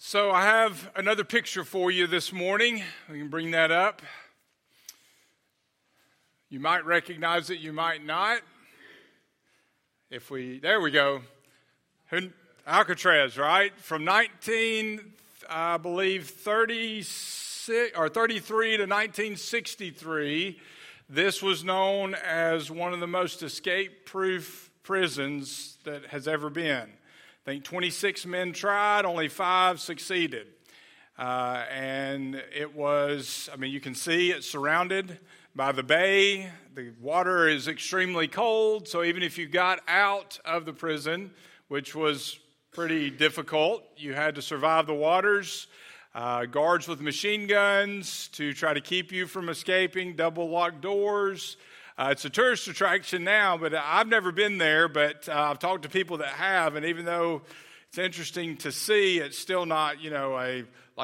So I have another picture for you this morning. We can bring that up. You might recognize it, you might not. There we go. Alcatraz, right? From 33 to 1963, this was known as one of the most escape-proof prisons that has ever been. I think 26 men tried, only 5 succeeded. And it was, you can see it's surrounded by the bay. The water is extremely cold, so even if you got out of the prison, which was pretty difficult, you had to survive the waters. Guards with machine guns to try to keep you from escaping, double-locked doors. It's a tourist attraction now, but I've never been there, but I've talked to people that have, and even though it's interesting to see, it's still not, a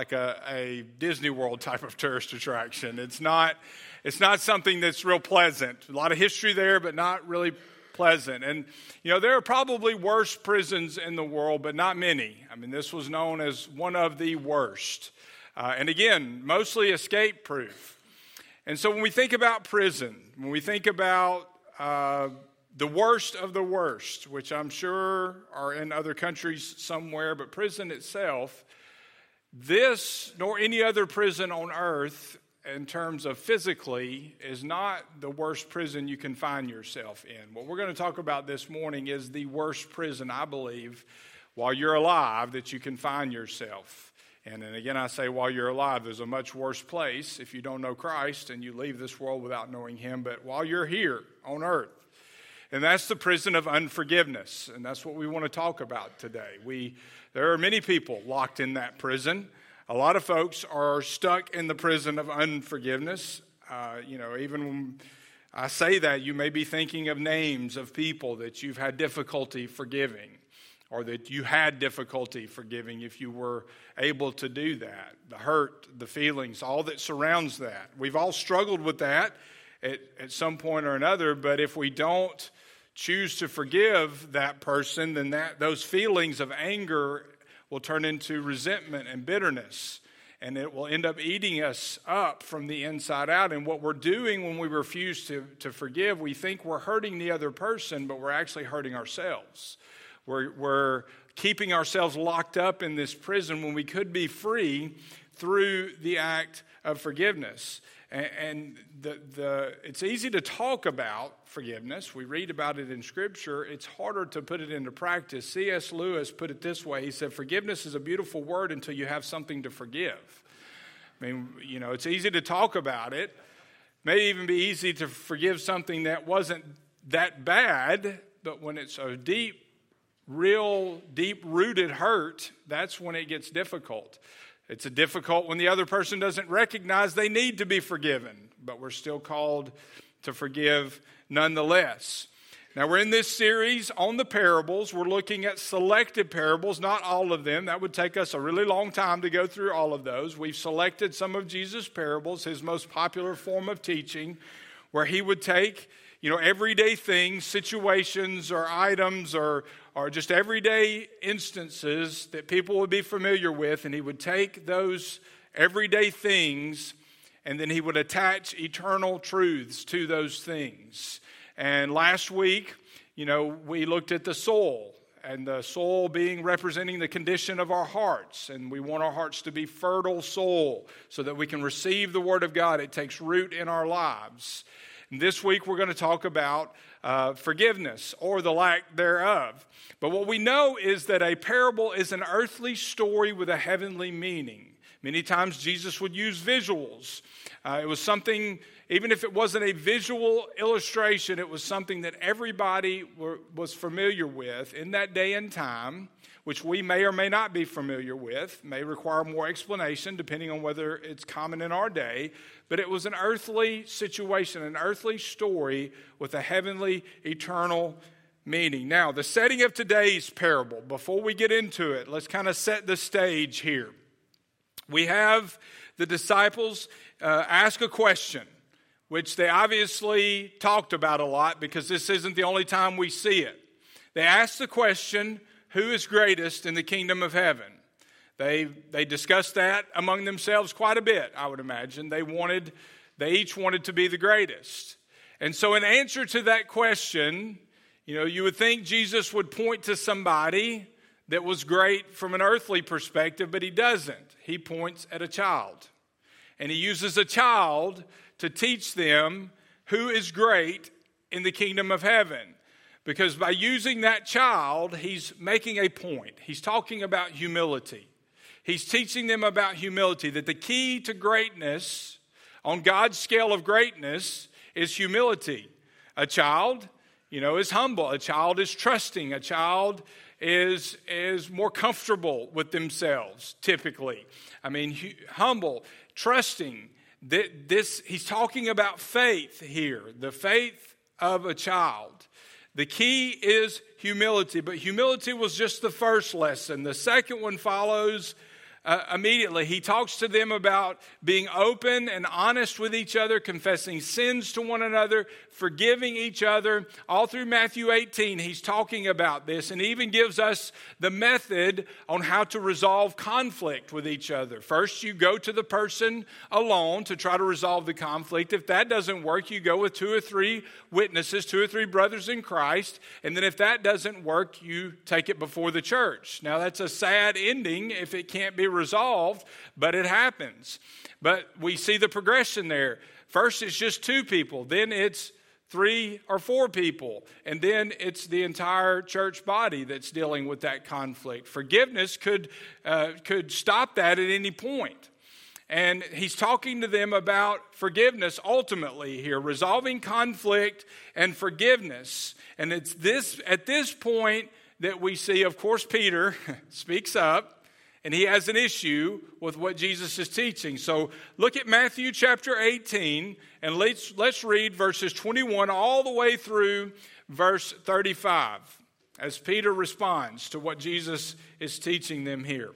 Disney World type of tourist attraction. It's not something that's real pleasant. A lot of history there, but not really pleasant. And, there are probably worse prisons in the world, but not many. This was known as one of the worst. And again, mostly escape-proof. And so when we think about prison, when we think about the worst of the worst, which I'm sure are in other countries somewhere, but prison itself, this nor any other prison on earth in terms of physically is not the worst prison you can find yourself in. What we're going to talk about this morning is the worst prison, I believe, while you're alive that you can find yourself. And again, I say while you're alive, there's a much worse place if you don't know Christ and you leave this world without knowing Him. But while you're here on earth, and that's the prison of unforgiveness. And that's what we want to talk about today. There are many people locked in that prison. A lot of folks are stuck in the prison of unforgiveness. Even when I say that, you may be thinking of names of people that you've had difficulty forgiving, or that you had difficulty forgiving if you were able to do that. The hurt, the feelings, all that surrounds that. We've all struggled with that at some point or another, but if we don't choose to forgive that person, then those feelings of anger will turn into resentment and bitterness, and it will end up eating us up from the inside out. And what we're doing when we refuse to forgive, we think we're hurting the other person, but we're actually hurting ourselves. We're keeping ourselves locked up in this prison when we could be free through the act of forgiveness. And it's easy to talk about forgiveness. We read about it in Scripture. It's harder to put it into practice. C.S. Lewis put it this way. He said, forgiveness is a beautiful word until you have something to forgive. It's easy to talk about it. It may even be easy to forgive something that wasn't that bad, but when it's a real deep-rooted hurt, that's when it gets difficult. It's difficult when the other person doesn't recognize they need to be forgiven, but we're still called to forgive nonetheless. Now, we're in this series on the parables. We're looking at selected parables, not all of them. That would take us a really long time to go through all of those. We've selected some of Jesus' parables, his most popular form of teaching, where he would take everyday things, situations or items or just everyday instances that people would be familiar with, and he would take those everyday things and then he would attach eternal truths to those things. And last week, we looked at the soil, and the soil representing the condition of our hearts. And we want our hearts to be fertile soil so that we can receive the Word of God. It takes root in our lives. And this week we're going to talk about forgiveness or the lack thereof. But what we know is that a parable is an earthly story with a heavenly meaning. Many times Jesus would use visuals. It was something, even if it wasn't a visual illustration, it was something that everybody was familiar with in that day and time, which we may or may not be familiar with, may require more explanation depending on whether it's common in our day. But it was an earthly situation, an earthly story with a heavenly, eternal meaning. Now, the setting of today's parable, before we get into it, let's kind of set the stage here. We have the disciples ask a question, which they obviously talked about a lot because this isn't the only time we see it. They ask the question, who is greatest in the kingdom of heaven? They discussed that among themselves quite a bit, I would imagine. They each wanted to be the greatest. And so in answer to that question, you would think Jesus would point to somebody that was great from an earthly perspective, but he doesn't. He points at a child. And he uses a child to teach them who is great in the kingdom of heaven. Because by using that child, he's making a point. He's talking about humility. He's teaching them about humility, that the key to greatness on God's scale of greatness is humility. A child, is humble. A child is trusting. A child is more comfortable with themselves, typically. Humble, trusting. He's talking about faith here, the faith of a child. The key is humility, but humility was just the first lesson. The second one follows immediately. He talks to them about being open and honest with each other, confessing sins to one another, forgiving each other. All through Matthew 18, he's talking about this, and he even gives us the method on how to resolve conflict with each other. First, you go to the person alone to try to resolve the conflict. If that doesn't work, you go with 2 or 3 witnesses, 2 or 3 brothers in Christ, and then if that doesn't work, you take it before the church. Now, that's a sad ending if it can't be resolved, but it happens. But we see the progression there. First, it's just 2 people. Then it's 3 or 4 people. And then it's the entire church body that's dealing with that conflict. Forgiveness could stop that at any point. And he's talking to them about forgiveness ultimately here, resolving conflict and forgiveness. And it's at this point that we see, of course, Peter speaks up. And he has an issue with what Jesus is teaching. So look at Matthew chapter 18, and let's read verses 21 all the way through verse 35 as Peter responds to what Jesus is teaching them here.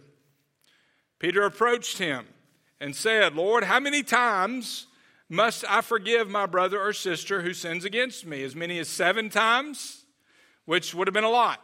Peter approached him and said, "Lord, how many times must I forgive my brother or sister who sins against me? As many as 7 times?" Which would have been a lot.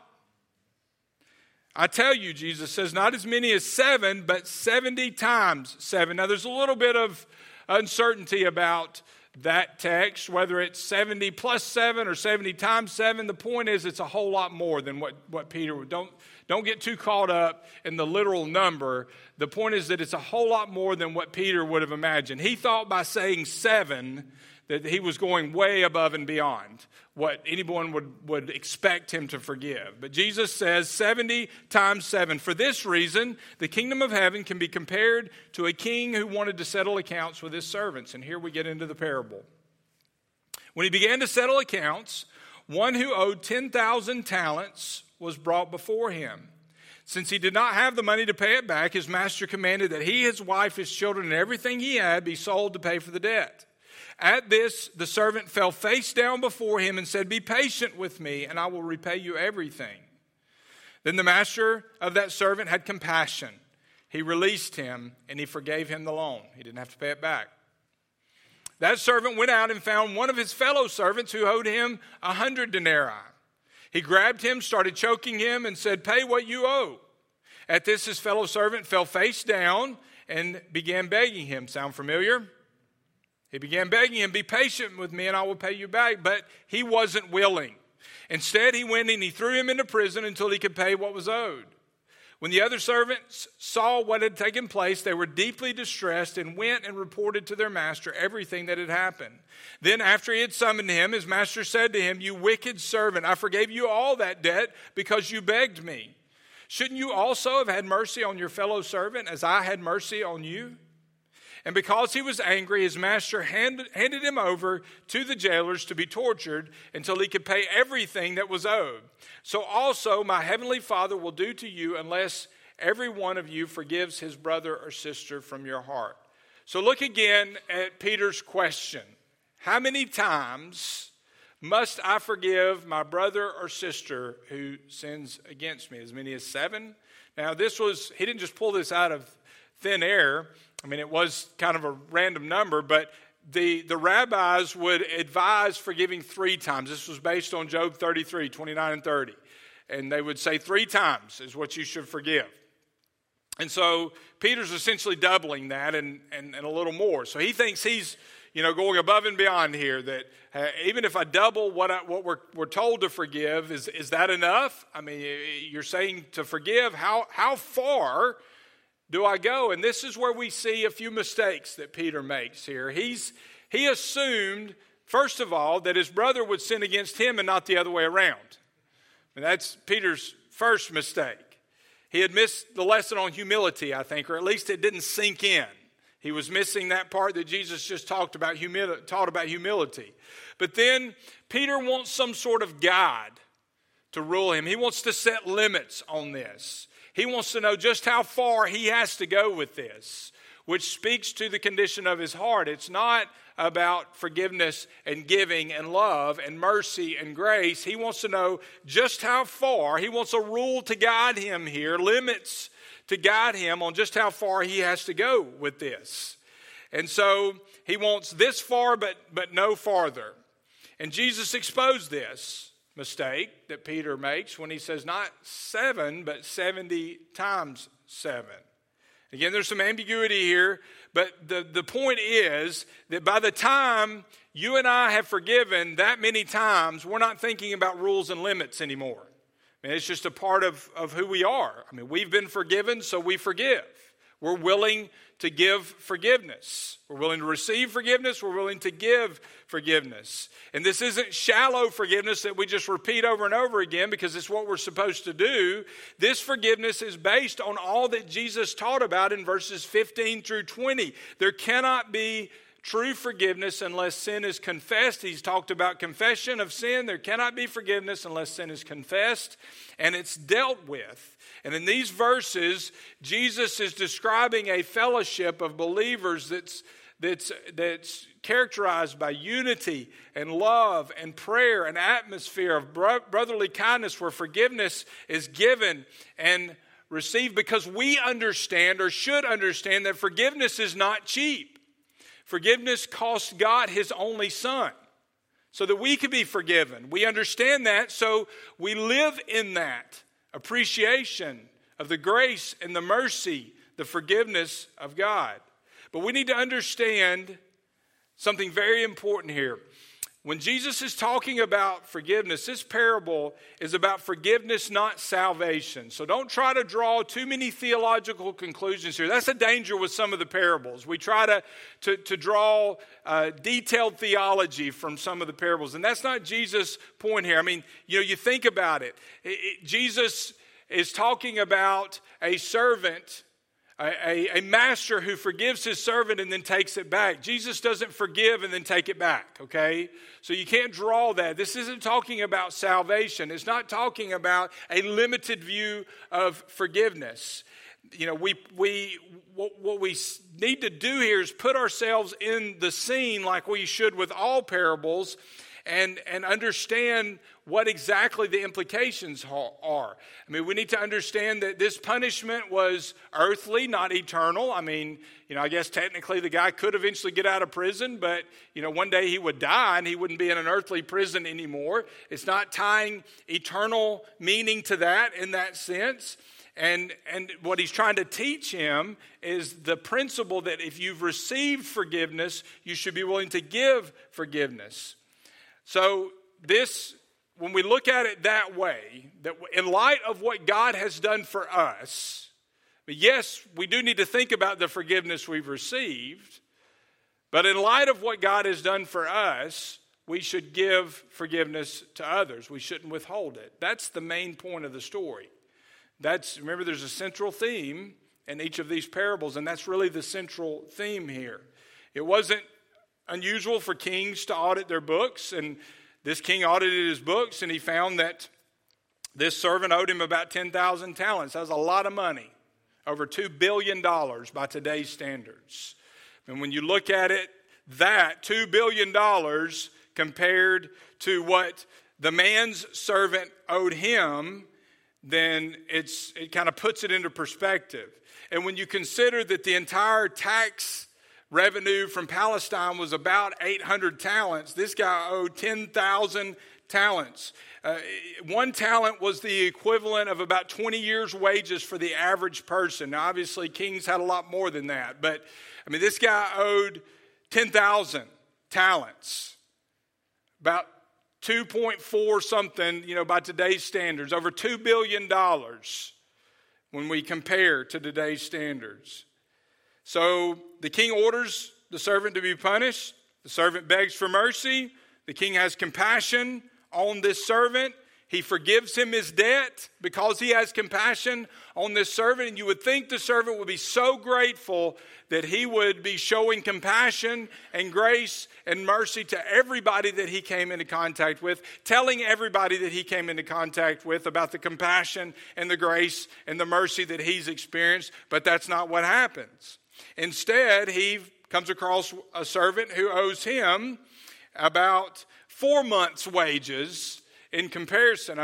"I tell you," Jesus says, "not as many as 7, but 70 times 7. Now, there's a little bit of uncertainty about that text, whether it's 70 plus 7 or 70 times 7. The point is it's a whole lot more than what Peter would. Don't get too caught up in the literal number. The point is that it's a whole lot more than what Peter would have imagined. He thought by saying 7 that he was going way above and beyond what anyone would expect him to forgive. But Jesus says 70 times 7. For this reason, the kingdom of heaven can be compared to a king who wanted to settle accounts with his servants. And here we get into the parable. When he began to settle accounts, one who owed 10,000 talents was brought before him. Since he did not have the money to pay it back, his master commanded that he, his wife, his children, and everything he had be sold to pay for the debt. At this, the servant fell face down before him and said, "Be patient with me, and I will repay you everything." Then the master of that servant had compassion. He released him, and he forgave him the loan. He didn't have to pay it back. That servant went out and found one of his fellow servants who owed him 100 denarii. He grabbed him, started choking him, and said, "Pay what you owe." At this, his fellow servant fell face down and began begging him. Sound familiar? He began begging him, "Be patient with me and I will pay you back." But he wasn't willing. Instead, he went and he threw him into prison until he could pay what was owed. When the other servants saw what had taken place, they were deeply distressed and went and reported to their master everything that had happened. Then after he had summoned him, his master said to him, "You wicked servant, I forgave you all that debt because you begged me. Shouldn't you also have had mercy on your fellow servant as I had mercy on you?" And because he was angry, his master handed him over to the jailers to be tortured until he could pay everything that was owed. So also my heavenly Father will do to you unless every one of you forgives his brother or sister from your heart. So look again at Peter's question. How many times must I forgive my brother or sister who sins against me? As many as 7? Now he didn't just pull this out of thin air. I mean, it was kind of a random number, but the rabbis would advise forgiving 3 times. This was based on Job 33, 29 and 30. And they would say 3 times is what you should forgive. And so Peter's essentially doubling that and a little more. So he thinks he's, going above and beyond here, that even if I double what we're told to forgive, is that enough? I mean, you're saying to forgive, how far do I go? And this is where we see a few mistakes that Peter makes here. He assumed, first of all, that his brother would sin against him and not the other way around. And that's Peter's first mistake. He had missed the lesson on humility, I think, or at least it didn't sink in. He was missing that part that Jesus just taught about humility. But then Peter wants some sort of guide to rule him. He wants to set limits on this. He wants to know just how far he has to go with this, which speaks to the condition of his heart. It's not about forgiveness and giving and love and mercy and grace. He wants to know just how far. He wants a rule to guide him here, limits to guide him on just how far he has to go with this. And so he wants this far but no farther. And Jesus exposed this mistake that Peter makes when he says not 7 but 70 times 7. Again, there's some ambiguity here, but the point is that by the time you and I have forgiven that many times, we're not thinking about rules and limits anymore. I mean, it's just a part of who we are. I mean, we've been forgiven, so we forgive. We're willing to give forgiveness. We're willing to receive forgiveness. We're willing to give forgiveness. And this isn't shallow forgiveness that we just repeat over and over again because it's what we're supposed to do. This forgiveness is based on all that Jesus taught about in verses 15 through 20. There cannot be true forgiveness unless sin is confessed. He's talked about confession of sin. There cannot be forgiveness unless sin is confessed and it's dealt with. And in these verses, Jesus is describing a fellowship of believers that's characterized by unity and love and prayer, an atmosphere of brotherly kindness where forgiveness is given and received because we understand or should understand that forgiveness is not cheap. Forgiveness cost God his only son so that we could be forgiven. We understand that, so we live in that appreciation of the grace and the mercy, the forgiveness of God. But we need to understand something very important here. When Jesus is talking about forgiveness, this parable is about forgiveness, not salvation. So don't try to draw too many theological conclusions here. That's a danger with some of the parables. We try to draw detailed theology from some of the parables, and that's not Jesus' point here. I mean, you think about it. Jesus is talking about a servant, a master who forgives his servant and then takes it back. Jesus doesn't forgive and then take it back, okay? So you can't draw that. This isn't talking about salvation. It's not talking about a limited view of forgiveness. What we need to do here is put ourselves in the scene like we should with all parables and understand what exactly the implications are. I mean, we need to understand that this punishment was earthly, not eternal. I mean, I guess technically the guy could eventually get out of prison, but, one day he would die and he wouldn't be in an earthly prison anymore. It's not tying eternal meaning to that in that sense. And what he's trying to teach him is the principle that if you've received forgiveness, you should be willing to give forgiveness. So when we look at it that way, that in light of what God has done for us, yes, we do need to think about the forgiveness we've received, but in light of what God has done for us, we should give forgiveness to others. We shouldn't withhold it. That's the main point of the story. Remember, there's a central theme in each of these parables, and that's really the central theme here. It wasn't unusual for kings to audit their books, and this king audited his books, and he found that this servant owed him about 10,000 talents. That's a lot of money, over $2 billion by today's standards. And when you look at it, that $2 billion compared to what the man's servant owed him, then it kind of puts it into perspective. And when you consider that the entire tax revenue from Palestine was about 800 talents, this guy owed 10,000 talents. 1 talent was the equivalent of about 20 years' wages for the average person. Now, obviously, kings had a lot more than that. But, this guy owed 10,000 talents. About 2.4 something, by today's standards. Over $2 billion when we compare to today's standards. So the king orders the servant to be punished. The servant begs for mercy. The king has compassion on this servant. He forgives him his debt because he has compassion on this servant. And you would think the servant would be so grateful that he would be showing compassion and grace and mercy to everybody that he came into contact with, telling everybody that he came into contact with about the compassion and the grace and the mercy that he's experienced. But that's not what happens. Instead, he comes across a servant who owes him about 4 months' wages in comparison.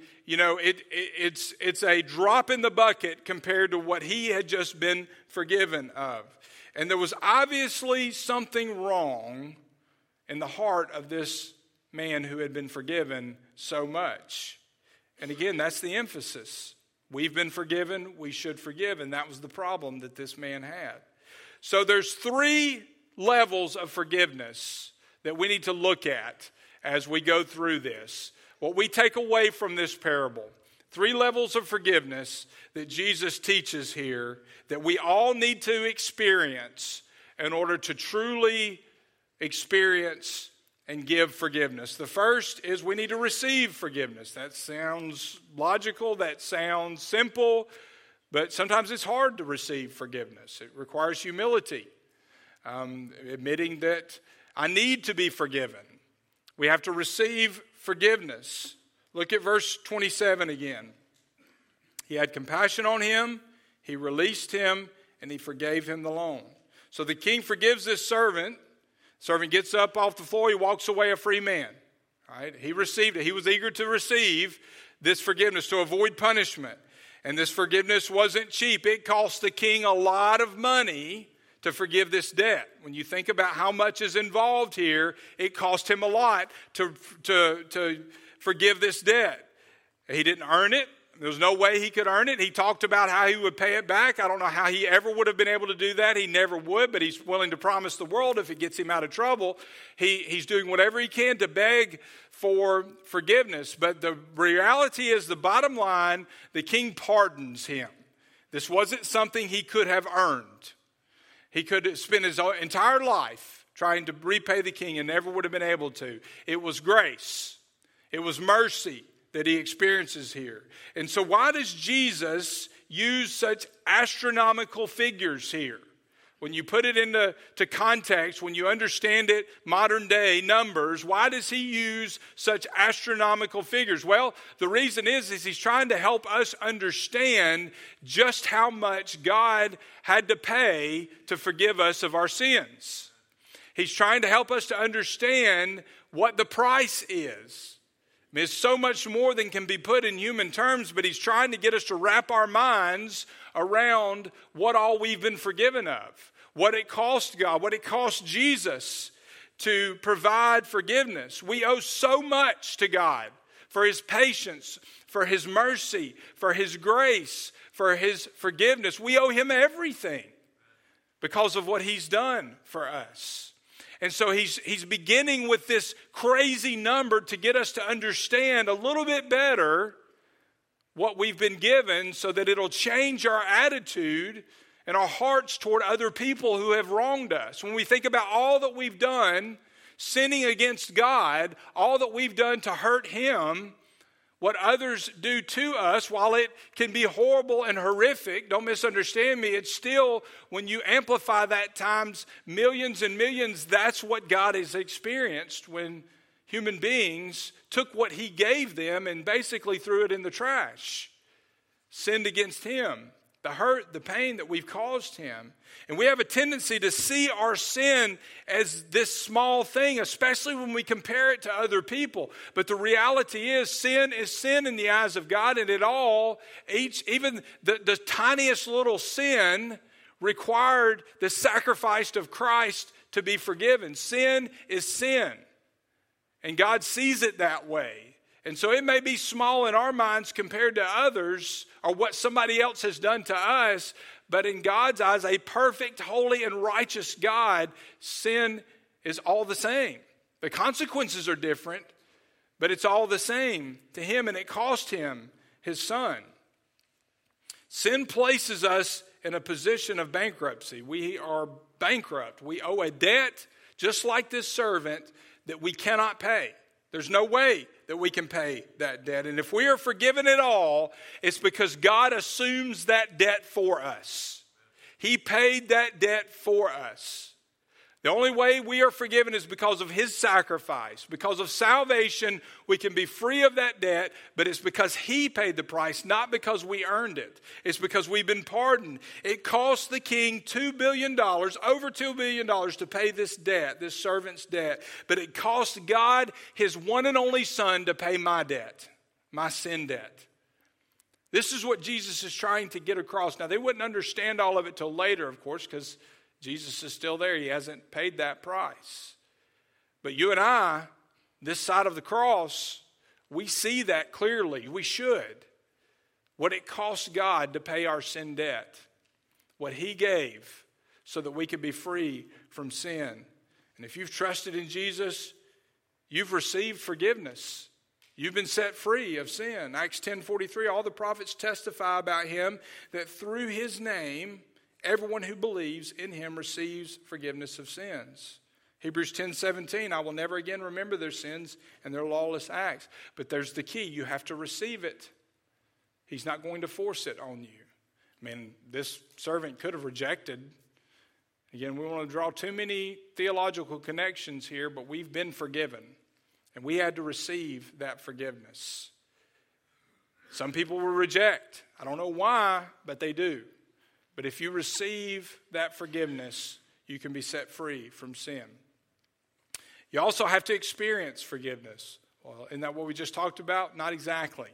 It's a drop in the bucket compared to what he had just been forgiven of. And there was obviously something wrong in the heart of this man who had been forgiven so much. And again, that's the emphasis. We've been forgiven, we should forgive. And that was the problem that this man had. So there's 3 levels of forgiveness that we need to look at as we go through this. What we take away from this parable, 3 levels of forgiveness that Jesus teaches here that we all need to experience in order to truly experience and give forgiveness. The first is we need to receive forgiveness. That sounds logical, that sounds simple, but sometimes it's hard to receive forgiveness. It requires humility, admitting that I need to be forgiven. We have to receive forgiveness. Look at verse 27 again. He had compassion on him, he released him, and he forgave him the loan. So the king forgives this servant. Servant gets up off the floor, he walks away a free man. All right? He received it. He was eager to receive this forgiveness to avoid punishment. And this forgiveness wasn't cheap. It cost the king a lot of money to forgive this debt. When you think about how much is involved here, it cost him a lot to forgive this debt. He didn't earn it. There was no way he could earn it. He talked about how he would pay it back. I don't know how he ever would have been able to do that. He never would, but he's willing to promise the world if it gets him out of trouble. He's doing whatever he can to beg for forgiveness. But the reality is, the bottom line, the king pardons him. This wasn't something he could have earned. He could spend his entire life trying to repay the king and never would have been able to. It was grace. It was mercy that he experiences here. And so why does Jesus use such astronomical figures here? When you put it into context, when you understand it, modern day numbers, why does he use such astronomical figures? Well, the reason is he's trying to help us understand just how much God had to pay to forgive us of our sins. He's trying to help us to understand what the price is. It's so much more than can be put in human terms, but he's trying to get us to wrap our minds around what all we've been forgiven of, what it cost God, what it cost Jesus to provide forgiveness. We owe so much to God for his patience, for his mercy, for his grace, for his forgiveness. We owe him everything because of what he's done for us. And so he's beginning with this crazy number to get us to understand a little bit better what we've been given so that it'll change our attitude and our hearts toward other people who have wronged us. When we think about all that we've done, sinning against God, all that we've done to hurt him, what others do to us, while it can be horrible and horrific, don't misunderstand me, it's still, when you amplify that times millions and millions, that's what God has experienced when human beings took what he gave them and basically threw it in the trash, sinned against him, the hurt, the pain that we've caused him. And we have a tendency to see our sin as this small thing, especially when we compare it to other people. But the reality is sin in the eyes of God, and even the tiniest little sin required the sacrifice of Christ to be forgiven. Sin is sin. And God sees it that way. And so it may be small in our minds compared to others or what somebody else has done to us, but in God's eyes, a perfect, holy, and righteous God, sin is all the same. The consequences are different, but it's all the same to him, and it cost him his son. Sin places us in a position of bankruptcy. We are bankrupt. We owe a debt, just like this servant, that we cannot pay. There's no way that we can pay that debt. And if we are forgiven at all, it's because God assumes that debt for us. He paid that debt for us. The only way we are forgiven is because of his sacrifice. Because of salvation, we can be free of that debt, but it's because he paid the price, not because we earned it. It's because we've been pardoned. It cost the king $2 billion, over $2 billion to pay this debt, this servant's debt. But it cost God his one and only son to pay my debt, my sin debt. This is what Jesus is trying to get across. Now, they wouldn't understand all of it till later, of course, because Jesus is still there. He hasn't paid that price. But you and I, this side of the cross, we see that clearly. We should. What it cost God to pay our sin debt. What he gave so that we could be free from sin. And if you've trusted in Jesus, you've received forgiveness. You've been set free of sin. Acts 10:43, all the prophets testify about him that through his name, everyone who believes in him receives forgiveness of sins. Hebrews 10:17, I will never again remember their sins and their lawless acts. But there's the key. You have to receive it. He's not going to force it on you. I mean, this servant could have rejected. Again, we want to draw too many theological connections here, but we've been forgiven. And we had to receive that forgiveness. Some people will reject. I don't know why, but they do. But if you receive that forgiveness, you can be set free from sin. You also have to experience forgiveness. Well, isn't that what we just talked about? Not exactly.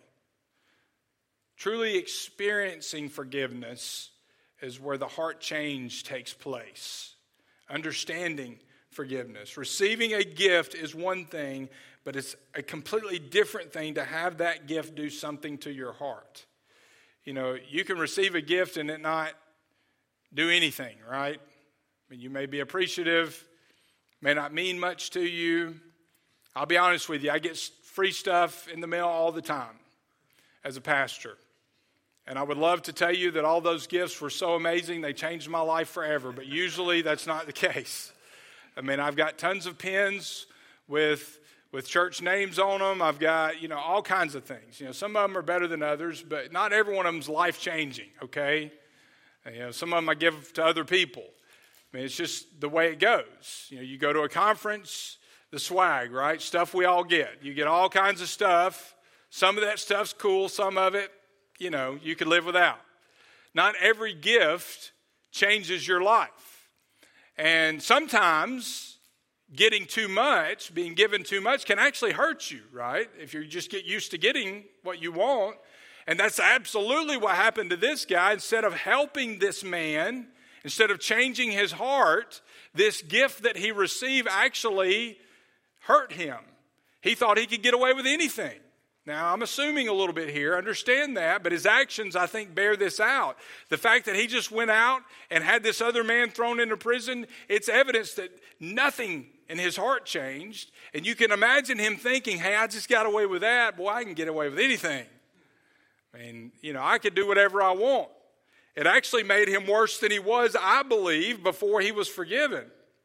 Truly experiencing forgiveness is where the heart change takes place. Understanding forgiveness. Receiving a gift is one thing, but it's a completely different thing to have that gift do something to your heart. You know, you can receive a gift and it not do anything, right? I mean, you may be appreciative, may not mean much to you. I'll be honest with you, I get free stuff in the mail all the time as a pastor. And I would love to tell you that all those gifts were so amazing, they changed my life forever. But usually that's not the case. I mean, I've got tons of pens with church names on them. I've got, all kinds of things. Some of them are better than others, but not every one of them is life-changing, okay? Some of them I give to other people. I mean, it's just the way it goes. You go to a conference, the swag, right? Stuff we all get. You get all kinds of stuff. Some of that stuff's cool. Some of it, you could live without. Not every gift changes your life. And sometimes getting too much, being given too much, can actually hurt you, right? If you just get used to getting what you want. And that's absolutely what happened to this guy. Instead of helping this man, instead of changing his heart, this gift that he received actually hurt him. He thought he could get away with anything. Now, I'm assuming a little bit here, understand that, but his actions, I think, bear this out. The fact that he just went out and had this other man thrown into prison, it's evidence that nothing in his heart changed. And you can imagine him thinking, hey, I just got away with that. Boy, I can get away with anything. I mean, I could do whatever I want. It actually made him worse than he was, I believe, before he was forgiven.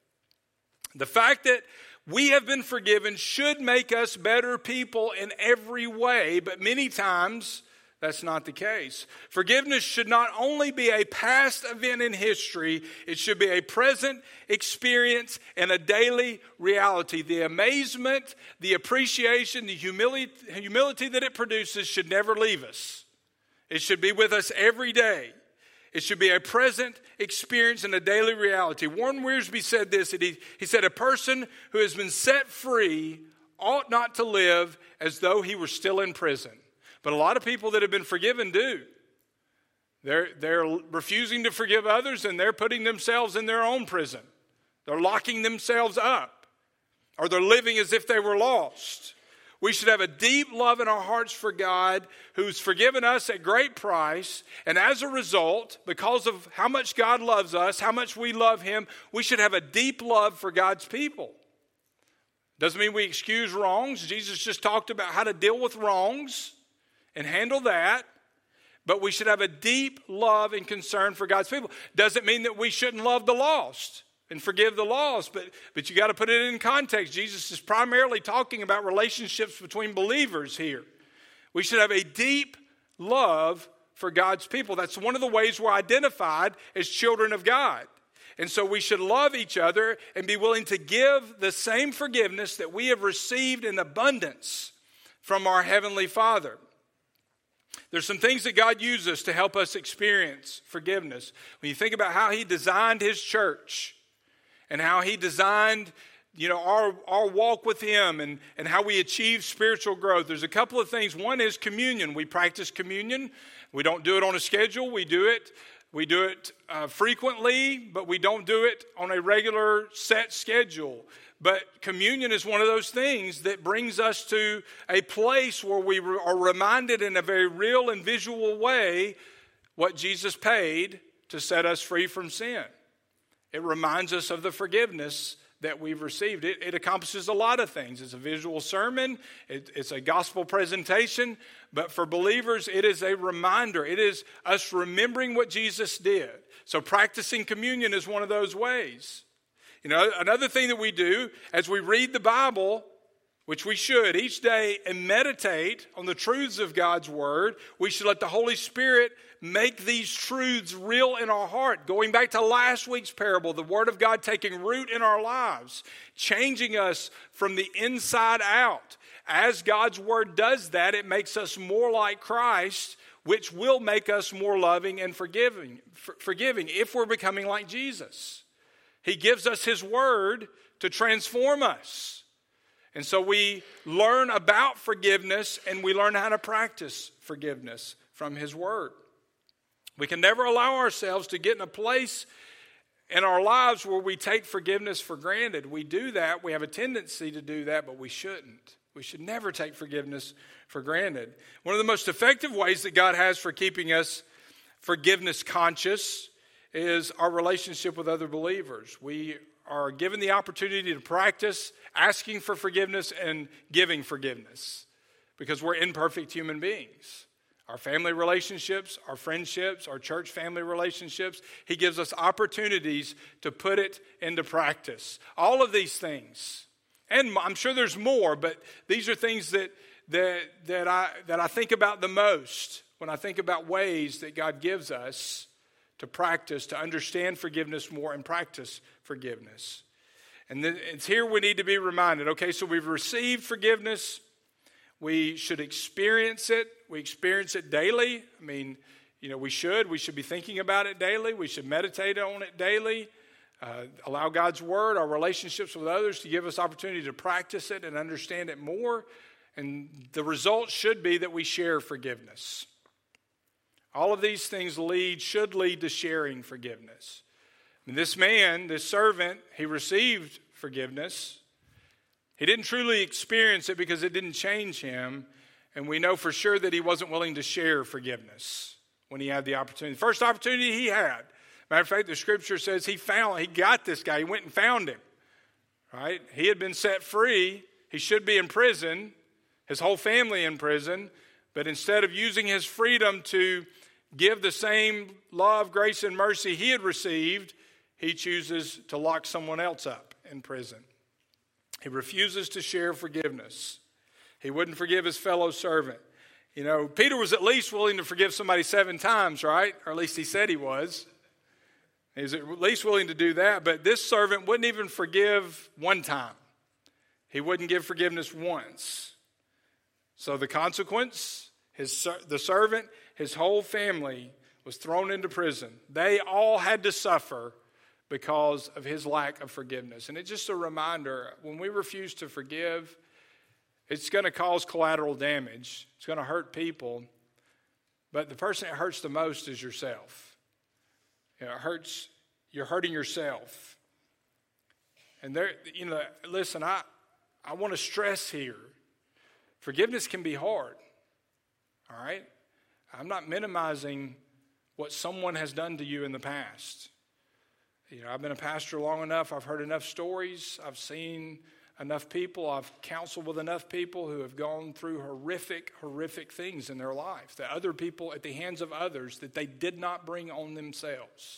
The fact that we have been forgiven should make us better people in every way, but many times that's not the case. Forgiveness should not only be a past event in history, it should be a present experience and a daily reality. The amazement, the appreciation, the humility that it produces should never leave us. It should be with us every day. It should be a present experience and a daily reality. Warren Wiersbe said this. He said, a person who has been set free ought not to live as though he were still in prison. But a lot of people that have been forgiven do. They're refusing to forgive others, and they're putting themselves in their own prison. They're locking themselves up. or they're living as if they were lost. We should have a deep love in our hearts for God, who's forgiven us at great price. And as a result, because of how much God loves us, how much we love Him, we should have a deep love for God's people. Doesn't mean we excuse wrongs. Jesus just talked about how to deal with wrongs and handle that. But we should have a deep love and concern for God's people. Doesn't mean that we shouldn't love the lost and forgive the lost, but you got to put it in context. Jesus is primarily talking about relationships between believers here. We should have a deep love for God's people. That's one of the ways we're identified as children of God. And so we should love each other and be willing to give the same forgiveness that we have received in abundance from our Heavenly Father. There's some things that God uses to help us experience forgiveness. When you think about how He designed His church and how He designed, our walk with Him and how we achieve spiritual growth, there's a couple of things. One is communion. We practice communion. We don't do it on a schedule. We do it frequently, but we don't do it on a regular set schedule. But communion is one of those things that brings us to a place where we are reminded in a very real and visual way what Jesus paid to set us free from sin. It reminds us of the forgiveness that we've received. It accomplishes a lot of things. It's a visual sermon. It's a gospel presentation. But for believers, it is a reminder. It is us remembering what Jesus did. So practicing communion is one of those ways. Another thing that we do as we read the Bible, which we should each day, and meditate on the truths of God's Word, we should let the Holy Spirit make these truths real in our heart. Going back to last week's parable, the Word of God taking root in our lives, changing us from the inside out. As God's Word does that, it makes us more like Christ, which will make us more loving and forgiving if we're becoming like Jesus. He gives us His Word to transform us. And so we learn about forgiveness and we learn how to practice forgiveness from His Word. We can never allow ourselves to get in a place in our lives where we take forgiveness for granted. We do that. We have a tendency to do that, but we shouldn't. We should never take forgiveness for granted. One of the most effective ways that God has for keeping us forgiveness conscious is our relationship with other believers. We are given the opportunity to practice asking for forgiveness and giving forgiveness because we're imperfect human beings. Our family relationships, our friendships, our church family relationships, He gives us opportunities to put it into practice. All of these things, and I'm sure there's more, but these are things that I think about the most when I think about ways that God gives us to practice, to understand forgiveness more and practice forgiveness. And then it's here we need to be reminded, okay, so we've received forgiveness. We should experience it. We experience it daily. We should be thinking about it daily. We should meditate on it daily. Allow God's Word, our relationships with others to give us opportunity to practice it and understand it more. And the result should be that we share forgiveness. All of these things should lead to sharing forgiveness. And this man, this servant, he received forgiveness. He didn't truly experience it because it didn't change him. And we know for sure that he wasn't willing to share forgiveness when he had the opportunity. The first opportunity he had. Matter of fact, the scripture says he got this guy. He went and found him. Right? He had been set free. He should be in prison. His whole family in prison. But instead of using his freedom to give the same love, grace, and mercy he had received, he chooses to lock someone else up in prison. He refuses to share forgiveness. He wouldn't forgive his fellow servant. Peter was at least willing to forgive somebody 7 times, right? Or at least he said he was. He was at least willing to do that. But this servant wouldn't even forgive 1 time. He wouldn't give forgiveness once. So the consequence, the servant, his whole family was thrown into prison. They all had to suffer because of his lack of forgiveness. And it's just a reminder, when we refuse to forgive, it's going to cause collateral damage. It's going to hurt people. But the person it hurts the most is yourself. You're hurting yourself. And listen, I want to stress here, forgiveness can be hard, all right? I'm not minimizing what someone has done to you in the past. I've been a pastor long enough. I've heard enough stories. I've seen enough people. I've counseled with enough people who have gone through horrific things in their life, that other people at the hands of others that they did not bring on themselves.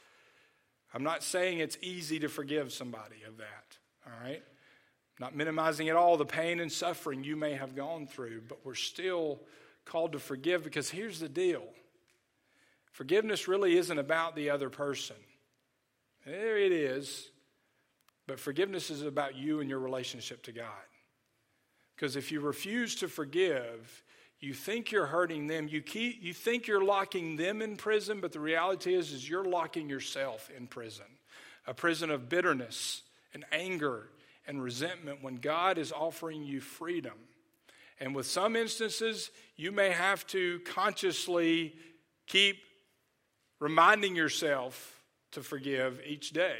I'm not saying it's easy to forgive somebody of that, all right? Not minimizing at all the pain and suffering you may have gone through, but we're still called to forgive, because here's the deal. Forgiveness really isn't about the other person. There it is. But forgiveness is about you and your relationship to God. Because if you refuse to forgive, you think you're hurting them. You think you're locking them in prison, but the reality is you're locking yourself in prison. A prison of bitterness and anger and resentment, when God is offering you freedom. And with some instances, you may have to consciously keep reminding yourself to forgive each day.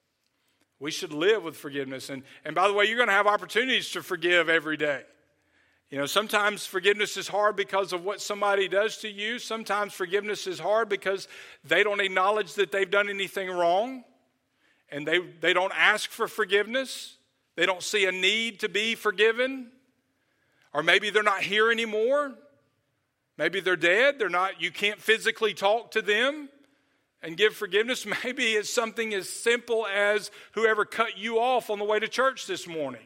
We should live with forgiveness. And by the way, you're going to have opportunities to forgive every day. Sometimes forgiveness is hard because of what somebody does to you. Sometimes forgiveness is hard because they don't acknowledge that they've done anything wrong. And they don't ask for forgiveness. They don't see a need to be forgiven. Or maybe they're not here anymore. Maybe they're dead. You can't physically talk to them and give forgiveness. Maybe it's something as simple as whoever cut you off on the way to church this morning.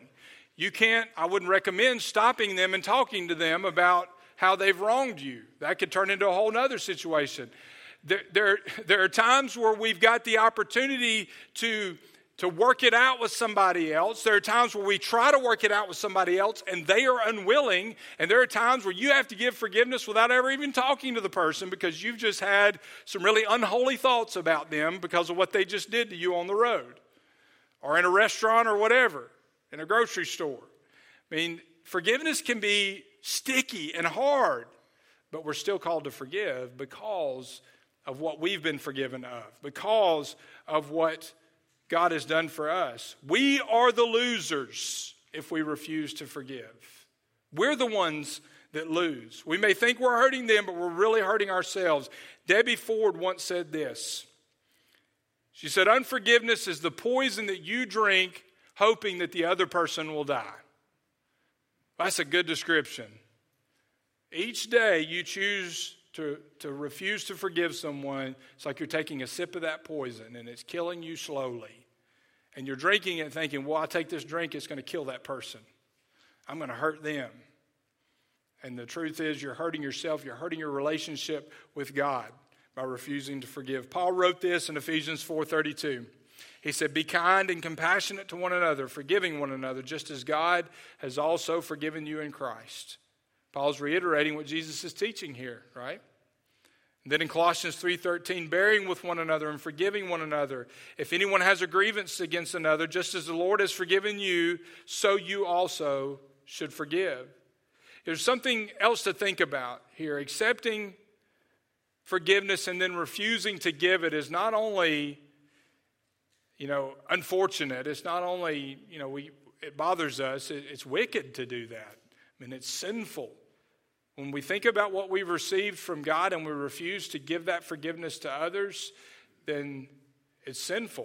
I wouldn't recommend stopping them and talking to them about how they've wronged you. That could turn into a whole other situation. There are times where we've got the opportunity to work it out with somebody else. There are times where we try to work it out with somebody else and they are unwilling. And there are times where you have to give forgiveness without ever even talking to the person, because you've just had some really unholy thoughts about them because of what they just did to you on the road or in a restaurant or whatever, in a grocery store. Forgiveness can be sticky and hard, but we're still called to forgive because of what we've been forgiven of, because of what God has done for us. We are the losers if we refuse to forgive. We're the ones that lose. We may think we're hurting them, but we're really hurting ourselves. Debbie Ford once said this. She said, unforgiveness is the poison that you drink hoping that the other person will die. That's a good description. Each day you choose to refuse to forgive someone, it's like you're taking a sip of that poison and it's killing you slowly. And you're drinking it thinking, well, I take this drink, it's going to kill that person. I'm going to hurt them. And the truth is, you're hurting yourself, you're hurting your relationship with God by refusing to forgive. Paul wrote this in Ephesians 4:32. He said, be kind and compassionate to one another, forgiving one another, just as God has also forgiven you in Christ. Paul's reiterating what Jesus is teaching here, right? And then in Colossians 3:13, bearing with one another and forgiving one another. If anyone has a grievance against another, just as the Lord has forgiven you, so you also should forgive. There's something else to think about here. Accepting forgiveness and then refusing to give it is not only, unfortunate. It's not only, it bothers us. It's wicked to do that. It's sinful. When we think about what we've received from God and we refuse to give that forgiveness to others, then it's sinful.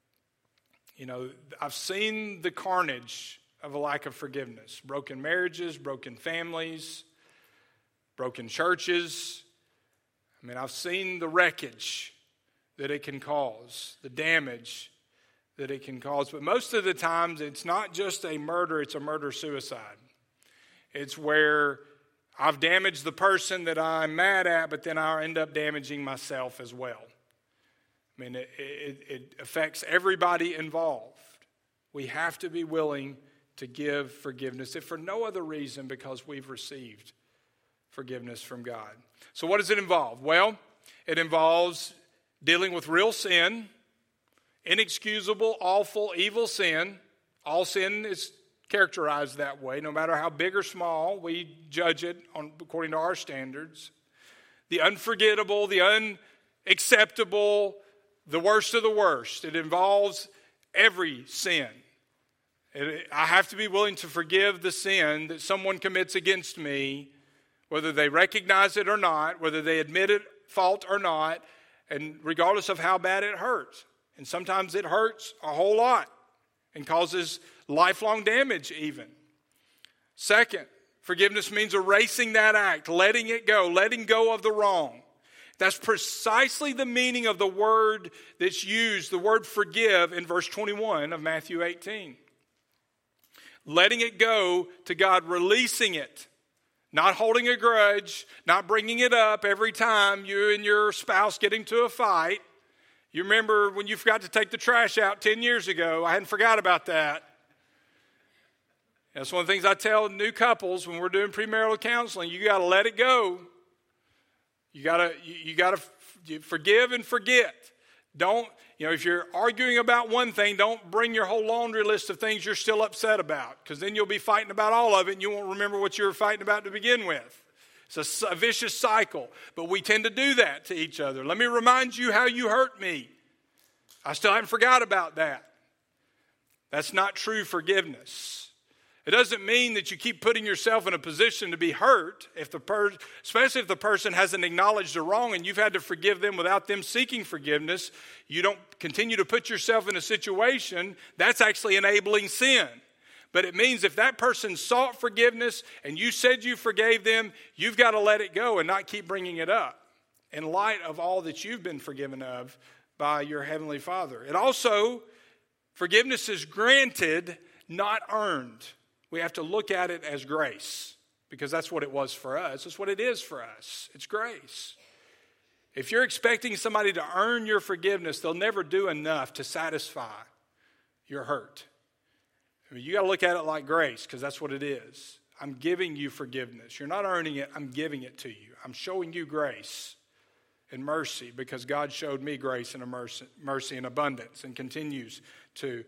I've seen the carnage of a lack of forgiveness. Broken marriages, broken families, broken churches. I've seen the wreckage that it can cause, the damage that it can cause. But most of the times, it's not just a murder, it's a murder-suicide. It's where I've damaged the person that I'm mad at, but then I end up damaging myself as well. It affects everybody involved. We have to be willing to give forgiveness, if for no other reason, because we've received forgiveness from God. So what does it involve? Well, it involves dealing with real sin, inexcusable, awful, evil sin. All sin is characterized that way. No matter how big or small, we judge it according to our standards. The unforgettable, the unacceptable, the worst of the worst. It involves every sin. I have to be willing to forgive the sin that someone commits against me, whether they recognize it or not, whether they admit it fault or not, and regardless of how bad it hurts. And sometimes it hurts a whole lot and causes lifelong damage even. Second, forgiveness means erasing that act, letting it go, letting go of the wrong. That's precisely the meaning of the word that's used, the word forgive, in verse 21 of Matthew 18. Letting it go to God, releasing it, not holding a grudge, not bringing it up every time you and your spouse get into a fight. You remember when you forgot to take the trash out 10 years ago. I hadn't forgot about that. That's one of the things I tell new couples when we're doing premarital counseling. You got to let it go. You got to forgive and forget. Don't, if you're arguing about one thing, don't bring your whole laundry list of things you're still upset about, because then you'll be fighting about all of it and you won't remember what you were fighting about to begin with. It's a vicious cycle, but we tend to do that to each other. Let me remind you how you hurt me. I still haven't forgot about that. That's not true forgiveness. It doesn't mean that you keep putting yourself in a position to be hurt, especially if the person hasn't acknowledged the wrong and you've had to forgive them without them seeking forgiveness. You don't continue to put yourself in a situation that's actually enabling sin. But it means if that person sought forgiveness and you said you forgave them, you've got to let it go and not keep bringing it up in light of all that you've been forgiven of by your Heavenly Father. It also, forgiveness is granted, not earned. We have to look at it as grace, because that's what it was for us. That's what it is for us. It's grace. If you're expecting somebody to earn your forgiveness, they'll never do enough to satisfy your hurt. You got to look at it like grace, because that's what it is. I'm giving you forgiveness. You're not earning it. I'm giving it to you. I'm showing you grace and mercy, because God showed me grace and mercy in abundance and continues to.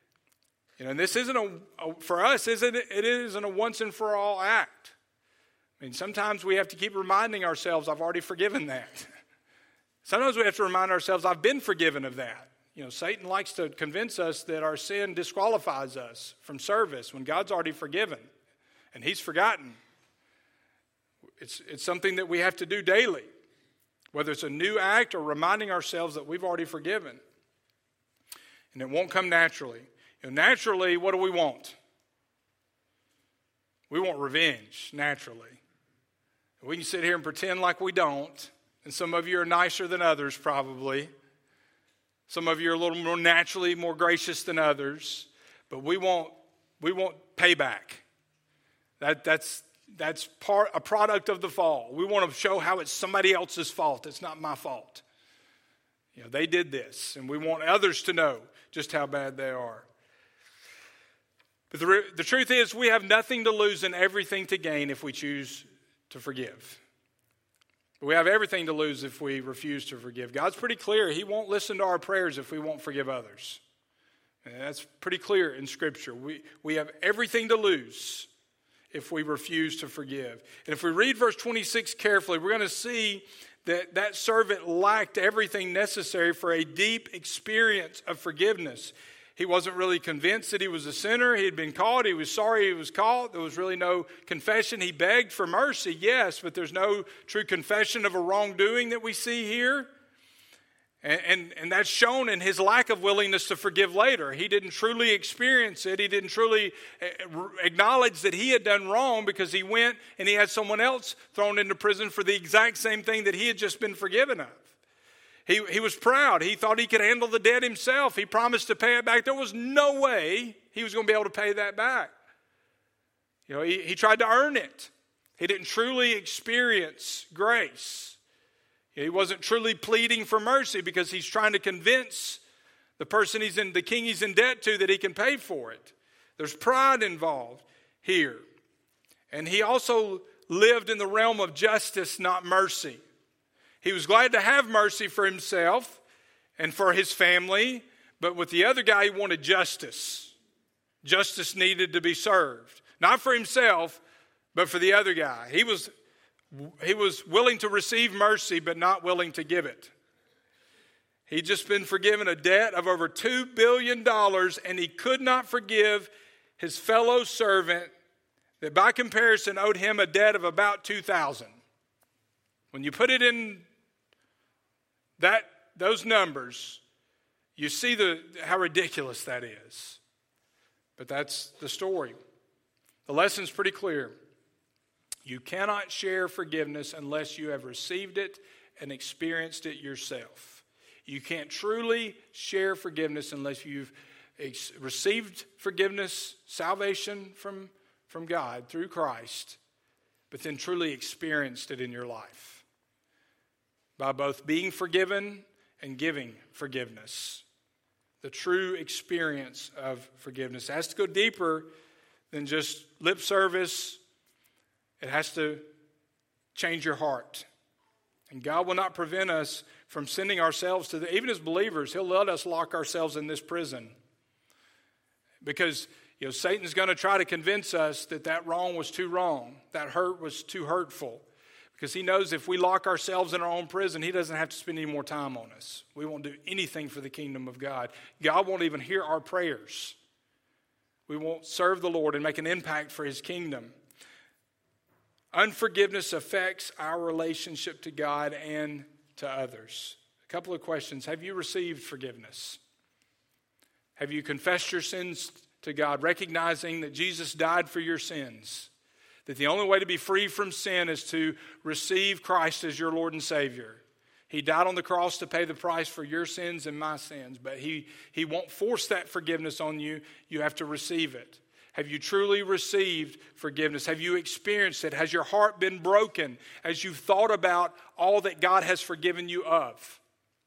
And this isn't for us, it isn't a once and for all act. I mean, sometimes we have to keep reminding ourselves, I've already forgiven that. Sometimes we have to remind ourselves, I've been forgiven of that. Satan likes to convince us that our sin disqualifies us from service when God's already forgiven and He's forgotten. It's something that we have to do daily, whether it's a new act or reminding ourselves that we've already forgiven. And it won't come naturally. Naturally, what do we want? We want revenge, naturally. We can sit here and pretend like we don't, and some of you are nicer than others probably. Some of you are a little more naturally more gracious than others, but we want payback. That's a product of the fall. We want to show how it's somebody else's fault. It's not my fault. They did this, and we want others to know just how bad they are. But the truth is, we have nothing to lose and everything to gain if we choose to forgive. But we have everything to lose if we refuse to forgive. God's pretty clear. He won't listen to our prayers if we won't forgive others. And that's pretty clear in Scripture. We have everything to lose if we refuse to forgive. And if we read verse 26 carefully, we're going to see that servant lacked everything necessary for a deep experience of forgiveness. He wasn't really convinced that he was a sinner. He had been caught. He was sorry he was caught. There was really no confession. He begged for mercy, yes, but there's no true confession of a wrongdoing that we see here. And that's shown in his lack of willingness to forgive later. He didn't truly experience it. He didn't truly acknowledge that he had done wrong, because he went and he had someone else thrown into prison for the exact same thing that he had just been forgiven of. He was proud. He thought he could handle the debt himself. He promised to pay it back. There was no way he was going to be able to pay that back. He tried to earn it. He didn't truly experience grace. He wasn't truly pleading for mercy, because he's trying to convince the person the king he's in debt to, that he can pay for it. There's pride involved here. And he also lived in the realm of justice, not mercy. He was glad to have mercy for himself and for his family, but with the other guy, he wanted justice. Justice needed to be served. Not for himself, but for the other guy. He was willing to receive mercy, but not willing to give it. He'd just been forgiven a debt of over $2 billion, and he could not forgive his fellow servant that by comparison owed him a debt of about 2,000. When you put it in those numbers, you see how ridiculous that is. But that's the story. The lesson's pretty clear. You cannot share forgiveness unless you have received it and experienced it yourself. You can't truly share forgiveness unless you've received forgiveness, salvation from God through Christ, but then truly experienced it in your life by both being forgiven and giving forgiveness. The true experience of forgiveness. It has to go deeper than just lip service. It has to change your heart. And God will not prevent us from sending ourselves to even as believers, He'll let us lock ourselves in this prison. Because Satan's going to try to convince us that wrong was too wrong, that hurt was too hurtful. Because he knows if we lock ourselves in our own prison, he doesn't have to spend any more time on us. We won't do anything for the kingdom of God. God won't even hear our prayers. We won't serve the Lord and make an impact for His kingdom. Unforgiveness affects our relationship to God and to others. A couple of questions. Have you received forgiveness? Have you confessed your sins to God, recognizing that Jesus died for your sins? That the only way to be free from sin is to receive Christ as your Lord and Savior. He died on the cross to pay the price for your sins and my sins, but He won't force that forgiveness on you. You have to receive it. Have you truly received forgiveness? Have you experienced it? Has your heart been broken as you've thought about all that God has forgiven you of?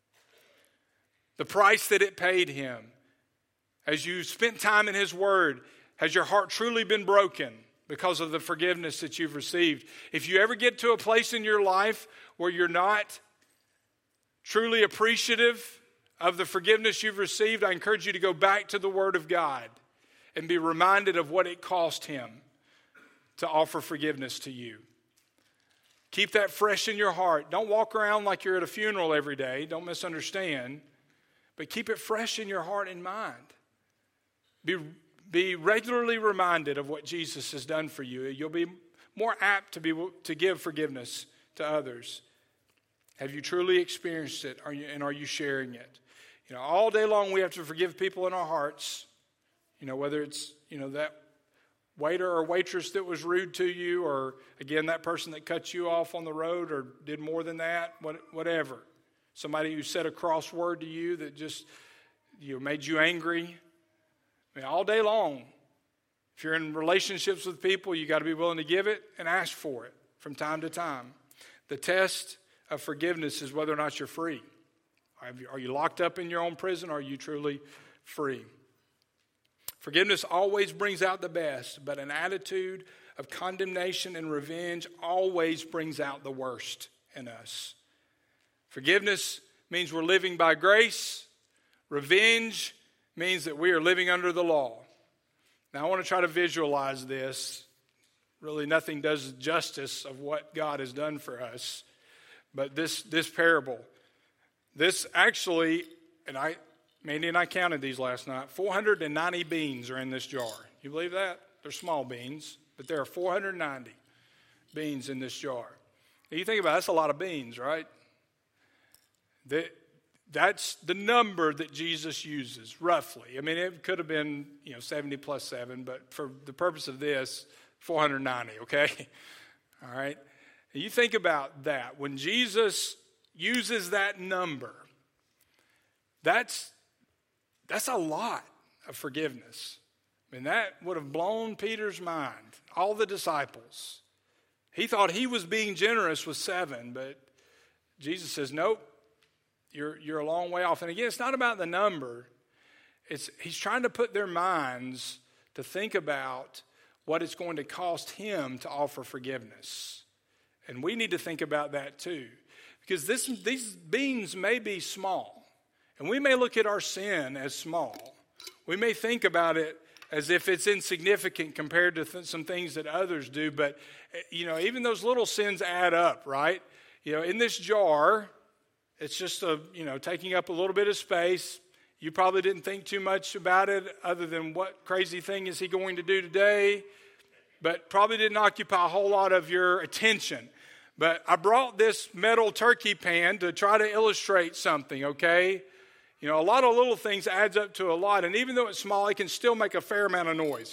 The price that it paid Him. As you spent time in His Word, has your heart truly been broken because of the forgiveness that you've received? If you ever get to a place in your life where you're not truly appreciative of the forgiveness you've received, I encourage you to go back to the Word of God and be reminded of what it cost Him to offer forgiveness to you. Keep that fresh in your heart. Don't walk around like you're at a funeral every day. Don't misunderstand. But keep it fresh in your heart and mind. Be regularly reminded of what Jesus has done for you. You'll be more apt to give forgiveness to others. Have you truly experienced it? Are you sharing it? All day long we have to forgive people in our hearts. Whether it's, that waiter or waitress that was rude to you, or again, that person that cut you off on the road or did more than that, whatever. Somebody who said a cross word to you that just made you angry. All day long, if you're in relationships with people, you got to be willing to give it and ask for it from time to time. The test of forgiveness is whether or not you're free. Are you locked up in your own prison, or are you truly free? Forgiveness always brings out the best, but an attitude of condemnation and revenge always brings out the worst in us. Forgiveness means we're living by grace. Revenge means that we are living under the law. Now, I want to try to visualize this. Really, nothing does justice of what God has done for us. But this parable, this actually, Mandy and I counted these last night, 490 beans are in this jar. You believe that? They're small beans, but there are 490 beans in this jar. Now, you think about it, that's a lot of beans, right? That's the number that Jesus uses, roughly. It could have been 70 plus 7, but for the purpose of this, 490, okay? All right? And you think about that. When Jesus uses that number, that's a lot of forgiveness. That would have blown Peter's mind, all the disciples. He thought he was being generous with 7, but Jesus says, nope. You're a long way off. And again, it's not about the number. He's trying to put their minds to think about what it's going to cost Him to offer forgiveness. And we need to think about that too. Because these beans may be small. And we may look at our sin as small. We may think about it as if it's insignificant compared to some things that others do. But, even those little sins add up, right? In this jar, it's just taking up a little bit of space. You probably didn't think too much about it other than what crazy thing is he going to do today, but probably didn't occupy a whole lot of your attention. But I brought this metal turkey pan to try to illustrate something, okay? You know, a lot of little things adds up to a lot, and even though it's small, it can still make a fair amount of noise.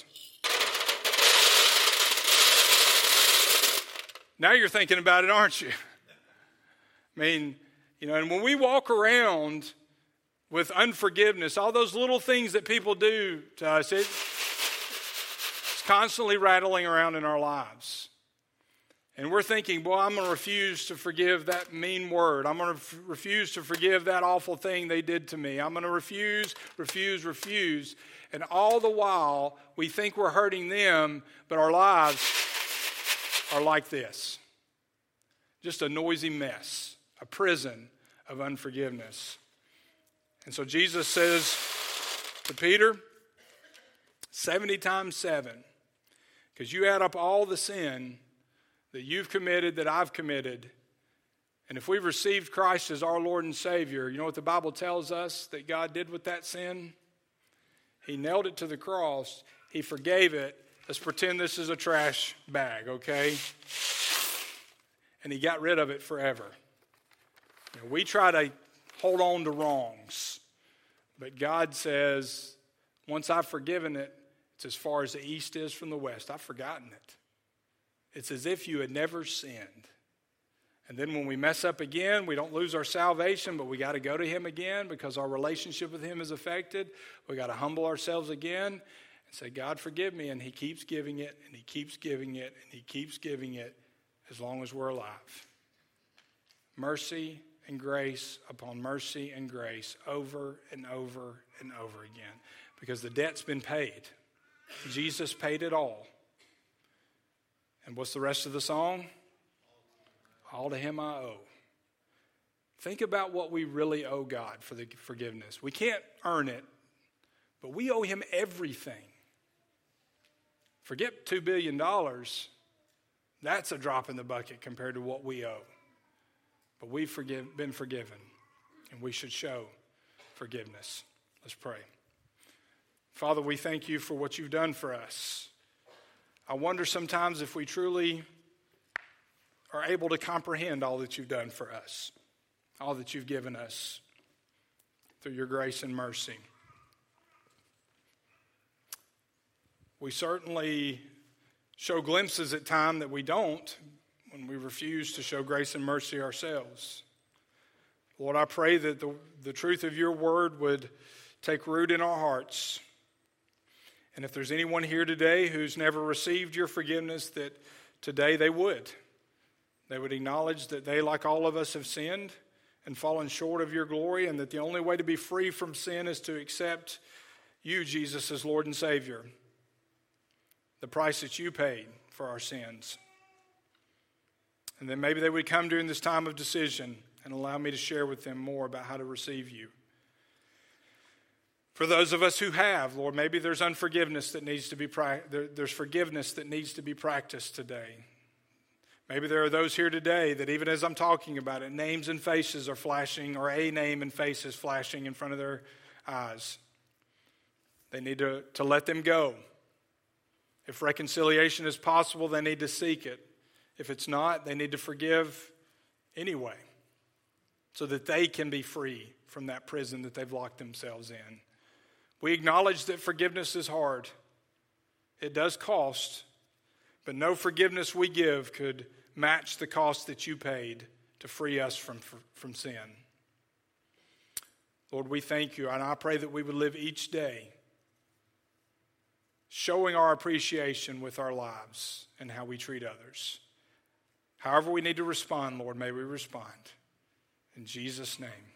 Now you're thinking about it, aren't you? I mean, you know, and when we walk around with unforgiveness, all those little things that people do to us, it's constantly rattling around in our lives. And we're thinking, boy, I'm going to refuse to forgive that mean word. I'm going to refuse to forgive that awful thing they did to me. I'm going to refuse. And all the while, we think we're hurting them, but our lives are like this. Just a noisy mess, a prison of unforgiveness. And so Jesus says to Peter, 70 times 7, because you add up all the sin that you've committed, that I've committed, and if we've received Christ as our Lord and Savior, you know what the Bible tells us that God did with that sin? He nailed it to the cross. He forgave it. Let's pretend this is a trash bag, okay? And he got rid of it forever. You know, we try to hold on to wrongs. But God says, once I've forgiven it, it's as far as the east is from the west. I've forgotten it. It's as if you had never sinned. And then when we mess up again, we don't lose our salvation, but we got to go to him again because our relationship with him is affected. We got to humble ourselves again and say, God, forgive me. And he keeps giving it, and he keeps giving it, and he keeps giving it as long as we're alive. Mercy and grace upon mercy and grace over and over and over again. Because the debt's been paid. Jesus paid it all. And what's the rest of the song? All to him I owe. Think about what we really owe God for the forgiveness. We can't earn it, but we owe him everything. Forget $2 billion. That's a drop in the bucket compared to what we owe. But we've been forgiven, and we should show forgiveness. Let's pray. Father, we thank you for what you've done for us. I wonder sometimes if we truly are able to comprehend all that you've done for us, all that you've given us through your grace and mercy. We certainly show glimpses at times that we don't when we refuse to show grace and mercy ourselves. Lord, I pray that the truth of your word would take root in our hearts. And if there's anyone here today who's never received your forgiveness, that today they would. They would acknowledge that they, like all of us, have sinned and fallen short of your glory, and that the only way to be free from sin is to accept you, Jesus, as Lord and Savior. The price that you paid for our sins. And then maybe they would come during this time of decision and allow me to share with them more about how to receive you. For those of us who have, Lord, maybe there's unforgiveness that needs to be there's forgiveness that needs to be practiced today. Maybe there are those here today that even as I'm talking about it, names and faces are flashing, or a name and face is flashing in front of their eyes. They need to let them go. If reconciliation is possible, they need to seek it. If it's not, they need to forgive anyway, so that they can be free from that prison that they've locked themselves in. We acknowledge that forgiveness is hard. It does cost, but no forgiveness we give could match the cost that you paid to free us from sin. Lord, we thank you, and I pray that we would live each day showing our appreciation with our lives and how we treat others. However we need to respond, Lord, may we respond. In Jesus' name.